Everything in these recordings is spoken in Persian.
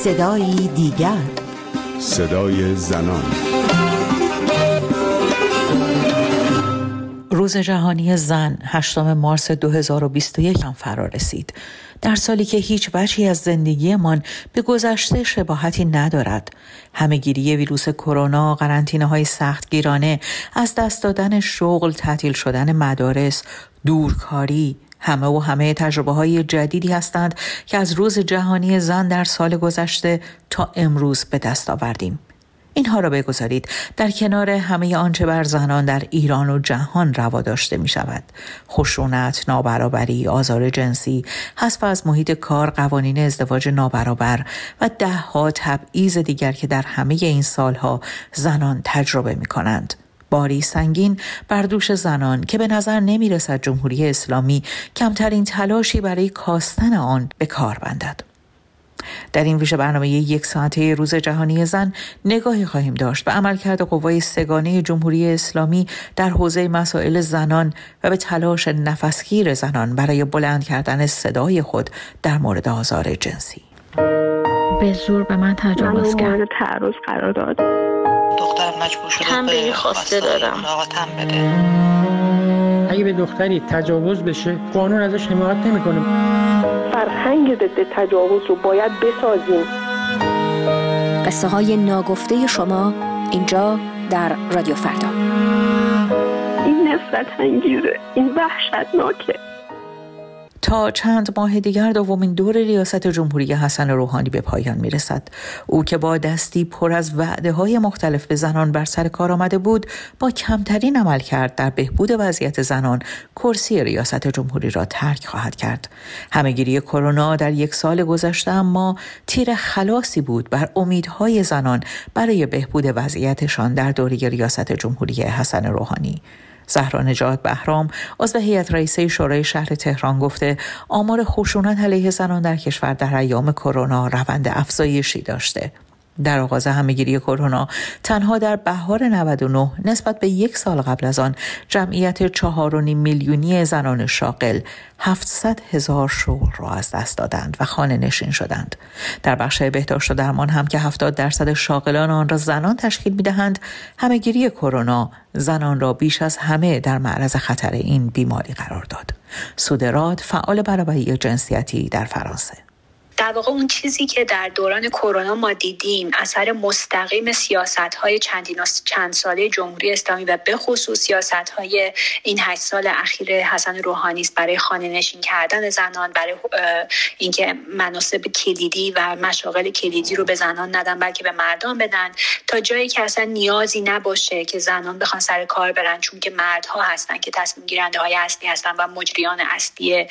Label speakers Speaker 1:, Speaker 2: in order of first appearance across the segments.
Speaker 1: صدایی دیگر،
Speaker 2: صدای زنان.
Speaker 3: روز جهانی زن 8 مارس 2021 هم فرا رسید. در سالی که هیچ وجهی از زندگیمان به گذشته شباهتی ندارد. همه‌گیری ویروس کرونا، قرنطینه‌های سختگیرانه، از دست دادن شغل، تعطیل شدن مدارس، دورکاری، همه تجربه‌های جدیدی هستند که از روز جهانی زن در سال گذشته تا امروز به دست آوردیم. اینها را بگذارید در کنار همه آنچه بر زنان در ایران و جهان روا داشته می شود. خشونت، نابرابری، آزار جنسی، حذف از محیط کار، قوانین ازدواج نابرابر و 10 تبعیض دیگر که در همه این سالها زنان تجربه می کنند. باری سنگین بر دوش زنان که به نظر نمی رسد جمهوری اسلامی کمترین تلاشی برای کاستن آن به کار بندد. در این ویژه برنامه 1 ساعته روز جهانی زن نگاهی خواهیم داشت به عملکرد قوای سه‌گانه جمهوری اسلامی در حوزه مسائل زنان و به تلاش نفسگیر زنان برای بلند کردن صدای خود در مورد آزار جنسی.
Speaker 4: به زور به من تجاوز کرد.
Speaker 5: مورد تعرض قرار داد.
Speaker 6: دخترم مجبور شده
Speaker 5: تنبیهی خواسته دادم.
Speaker 6: بده.
Speaker 7: اگه به دختری تجاوز بشه قانون ازش حمایت نمیکنه.
Speaker 5: فرهنگ ضد تجاوز رو باید بسازیم.
Speaker 8: قصه های ناگفته شما اینجا در رادیو فردا.
Speaker 5: این نفرت انگیزه، این وحشتناکه.
Speaker 3: تا چند ماه دیگر دومین دور ریاست جمهوری حسن روحانی به پایان میرسد. او که با دستی پر از وعده‌های مختلف به زنان بر سر کار آمده بود، با کمترین عملکرد در بهبود وضعیت زنان کرسی ریاست جمهوری را ترک خواهد کرد. همه‌گیری کرونا در 1 سال گذشته اما تیر خلاصی بود بر امیدهای زنان برای بهبود وضعیتشان در دوره ریاست جمهوری حسن روحانی. زهرا نجات بهرام، عضو هیئت رئیسه شورای شهر تهران گفته آمار خشونت علیه زنان در کشور در ایام کرونا روند افزایشی داشته. در آغاز همه‌گیری کرونا تنها در بهار 99 نسبت به 1 سال قبل از آن جمعیت 4.5 میلیونی زنان شاغل 700,000 شغل را از دست دادند و خانه نشین شدند. در بخش بهداشت و درمان هم که 70% شاغلان آن را زنان تشکیل می‌دهند، همه‌گیری کرونا زنان را بیش از همه در معرض خطر این بیماری قرار داد. سودراد، فعال برابری جنسیتی در فرانسه:
Speaker 9: در واقع اون چیزی که در دوران کرونا ما دیدیم اثر مستقیم سیاست‌های چند ساله جمهوری اسلامی و به خصوص سیاست‌های این 8 سال اخیر حسن روحانی است برای خانه نشین کردن زنان، برای اینکه مناصب کلیدی و مشاغل کلیدی رو به زنان ندن بلکه به مردان بدن، تا جایی که اصلا نیازی نباشه که زنان بخوان سر کار برن، چون که مردها هستن که تصمیم گیرنده‌های اصلی هستن و مجریان اصلی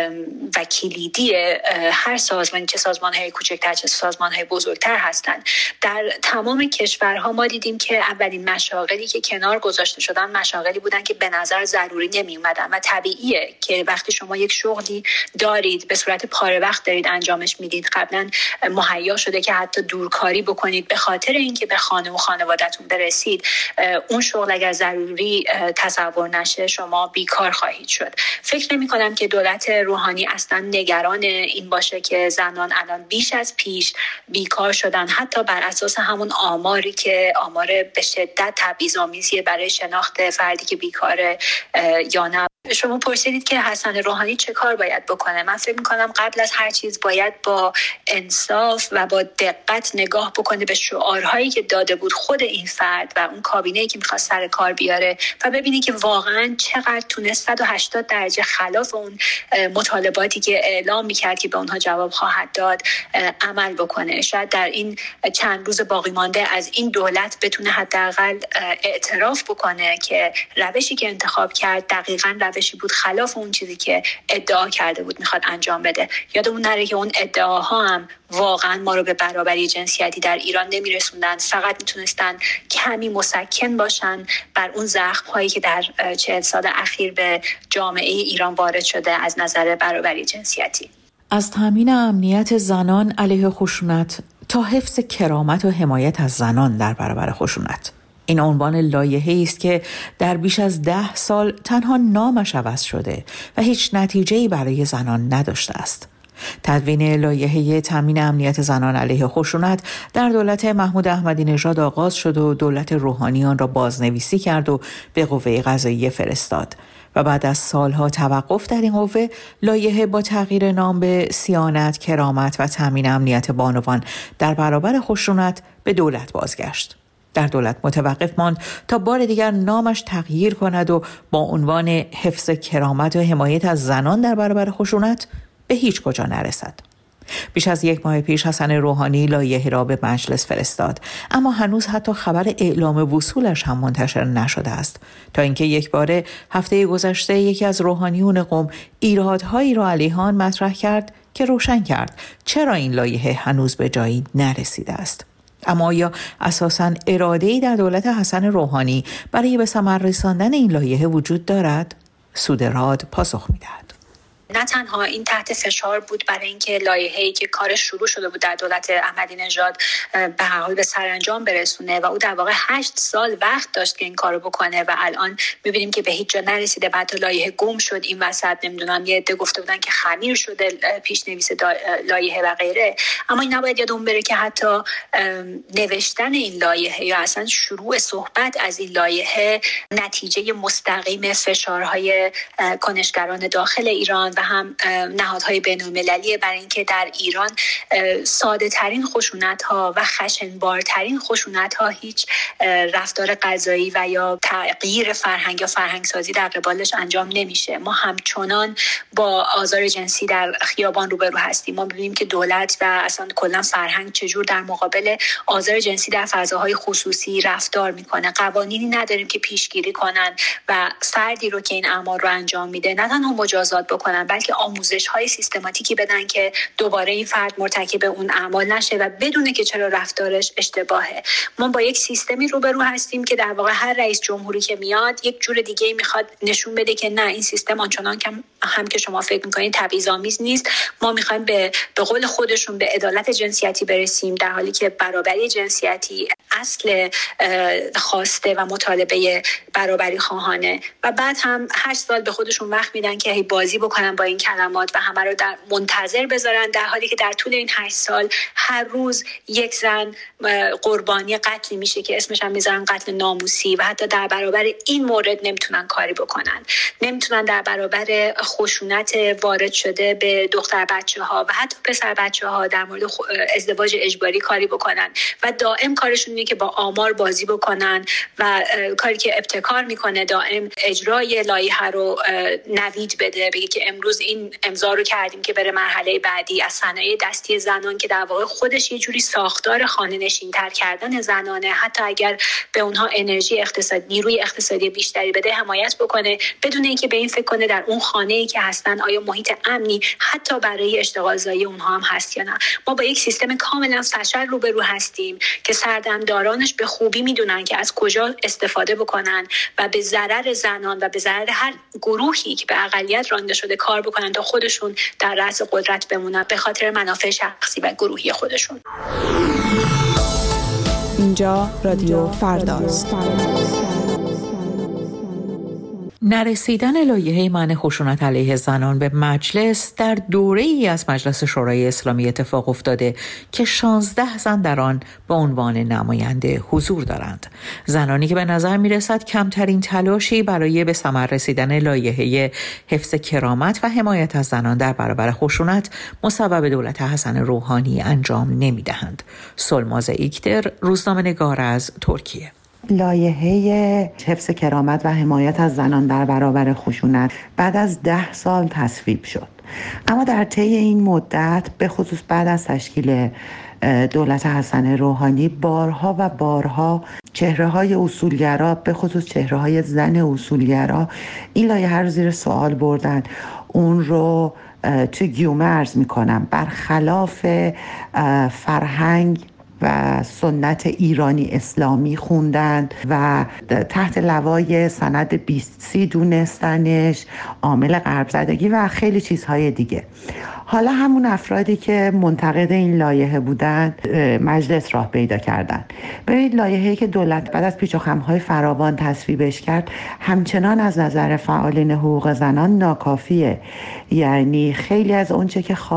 Speaker 9: و کلیدی هر چه سازمان‌های کوچکتر چه سازمان‌های بزرگتر هستند. در تمام کشورها ما دیدیم که اولین مشاغلی که کنار گذاشته شدن مشاغلی بودن که به نظر ضروری نمی اومدن و طبیعیه که وقتی شما یک شغلی دارید به صورت پاره وقت دارید انجامش میدید، قبلا مهیا شده که حتی دورکاری بکنید به خاطر اینکه به خانه و خانواده‌تون برسید، اون شغل اگر ضروری تصور نشه شما بیکار خواهید شد. فکر نمی‌کنم که دولت روحانی اصلا نگران این باشه که زنان الان بیش از پیش بیکار شدن، حتی بر اساس همون آماری که آمار به شدت تبعیض‌آمیزی برای شناخت فردی که بیکاره یا نه. شما پرسیدید که حسن روحانی چه کار باید بکنه. من فکر می‌کنم قبل از هر چیز باید با انصاف و با دقت نگاه بکنه به شعارهایی که داده بود خود این فرد و اون کابینه‌ای که می‌خواست سر کار بیاره و ببینید که واقعاً چقدر تونست 180 درجه خلاف اون مطالباتی که اعلام می‌کرد که به اونها جواب خواهد داد عمل بکنه. شاید در این چند روز باقی مانده از این دولت بتونه حداقل اعتراف بکنه که روشی که انتخاب کرد دقیقاً روشی بود خلاف اون چیزی که ادعا کرده بود میخواد انجام بده. یادمون نره که اون ادعاها هم واقعا ما رو به برابری جنسیتی در ایران نمیرسوندن، فقط میتونستن کمی مسکن باشن بر اون زخم‌هایی که در 40 سال اخیر به جامعه ایران وارد شده از نظر برابری جنسیتی.
Speaker 3: از تامین امنیت زنان علیه خشونت تا حفظ کرامت و حمایت از زنان در برابر خشونت. این عنوان لایحه‌ای است که در بیش از 10 سال تنها نامش عوض شده و هیچ نتیجه‌ای برای زنان نداشته است. تدوین لایحه تامین امنیت زنان علیه خشونت در دولت محمود احمدی نژاد آغاز شد و دولت روحانی آن را بازنویسی کرد و به قوه قضاییه فرستاد و بعد از سالها توقف در این قوه، لایحه با تغییر نام به صیانت، کرامت و تامین امنیت بانوان در برابر خشونت به دولت بازگشت. در دولت متوقف ماند تا بار دیگر نامش تغییر کند و با عنوان حفظ کرامت و حمایت از زنان در برابر خشونت به هیچ کجا نرسد. بیش از 1 ماه پیش حسن روحانی لایحه را به مجلس فرستاد، اما هنوز حتی خبر اعلام وصولش هم منتشر نشده است، تا اینکه یک باره هفته گذشته یکی از روحانیون قم ایرادهایی را علیه آن مطرح کرد که روشن کرد چرا این لایحه هنوز به جایی نرسیده است. اما آیا اساساً اراده‌ای در دولت حسن روحانی برای به ثمر رساندن این لایحه وجود دارد؟ سودراد پاسخ می‌دهد.
Speaker 9: نه تنها این تحت فشار بود برای اینکه لایحه‌ای که کارش شروع شده بود در دولت احمدی نژاد به هر حال به سرانجام برسونه و او در واقع 8 سال وقت داشت که این کارو بکنه و الان می‌بینیم که به هیچ جا نرسیده. بعد لایحه گم شد این وسط، نمیدونم یه عده گفته بودن که خمیر شده پیش‌نویس لایحه و غیره. اما این نباید یادمون بره که حتی نوشتن این لایحه یا اصلا شروع صحبت از این لایحه نتیجه مستقیم فشارهای کنشگران داخل ایران و هم نهادهای بین‌المللی برای اینکه در ایران ساده ترین خشونت ها و خشنبارترین خشونت ها هیچ رفتار قضایی و یا تغییر فرهنگ یا فرهنگ سازی در قبالش انجام نمیشه. ما همچنان با آزار جنسی در خیابان روبرو هستیم. ما می‌بینیم که دولت و اصلا کلا فرهنگ چجور در مقابل آزار جنسی در فضاهای خصوصی رفتار میکنه. قوانینی نداریم که پیشگیری کنن و فردی رو که این اعمال رو انجام میده نه تنها مجازات بکنن بلکه آموزش‌های سیستماتیکی بدن که دوباره این فرد مرتکب اون اعمال نشه و بدونه که چرا رفتارش اشتباهه. ما با یک سیستمی روبرو هستیم که در واقع هر رئیس جمهوری که میاد یک جور دیگه میخواد نشون بده که نه این سیستم آنچنان که هم که شما فکر میکنید تبعیض‌آمیز نیست. ما میخوایم به قول خودشون به عدالت جنسیتی برسیم، در حالی که برابری جنسیتی اصل خواسته و مطالبه برابری خواهانه. و بعد هم 8 سال به خودشون وقت میدن که بازی بکنن با این کلمات و همه رو در منتظر بذارن، در حالی که در طول این 8 سال هر روز یک زن قربانی قتلی میشه که اسمش هم میذارن قتل ناموسی و حتی در برابر این مورد نمیتونن کاری بکنن. نمیتونن در برابر خشونت وارد شده به دختر بچه‌ها و حتی پسر بچه‌ها در مورد ازدواج اجباری کاری بکنن و دائم کارشون اینه که با آمار بازی بکنن و کاری که ابتکار میکنه دائم اجرای لایحه رو نوید بده، بگه که امروز این امضا رو کردیم که بره مرحله بعدی از صنایع دستی زنان که در واقع خودش یه جوری ساختار خانه نشین تر کردن زنانه، حتی اگر به اونها انرژی اقتصادی نیروی اقتصادی بیشتری بده حمایت بکنه بدون اینکه به این فکر کنه در اون خانه‌ای که هستن آیا محیط امنی حتی برای اشتغال زایی اونها هم هست یا نه. ما با یک سیستم کاملا فشل روبرو هستیم که سردمدارانش به خوبی میدونن که از کجا استفاده بکنن و به ضرر زنان و به ضرر هر گروهی که به اقلیت رانده شده کار بکنن تا خودشون در رأس قدرت بمونن به خاطر منافع شخصی و گروهی خودشون.
Speaker 1: اینجا رادیو فرداست.
Speaker 3: نرسیدن لایحه منع خشونت علیه زنان به مجلس در دوره‌ای از مجلس شورای اسلامی اتفاق افتاده که 16 زن در آن به عنوان نماینده حضور دارند. زنانی که به نظر می‌رسد کمترین تلاشی برای به ثمر رسیدن لایحه حفظ کرامت و حمایت از زنان در برابر خشونت مصوب دولت حسن روحانی انجام نمی‌دهند. سلماز ایکتر، روزنامه‌نگار از ترکیه.
Speaker 10: لایحه حفظ کرامت و حمایت از زنان در برابر خشونت بعد از 10 سال تصویب شد، اما در طی این مدت به خصوص بعد از تشکیل دولت حسن روحانی بارها و بارها چهره‌های اصولگرا به خصوص چهره‌های زن اصولگرا این لایحه رو زیر سوال بردن، اون رو توی گیومه عرض می‌کنم برخلاف فرهنگ و سنت ایرانی اسلامی خوندند و تحت لوای سند 20 دونستنش، عامل غرب زدگی و خیلی چیزهای دیگه. حالا همون افرادی که منتقد این لایحه بودند مجلس راه پیدا کردن. ببینید لایحه‌ای که دولت بعد از پیچ و خم‌های فراوان تصویبش کرد همچنان از نظر فعالین حقوق زنان ناکافیه. یعنی خیلی از اونچه که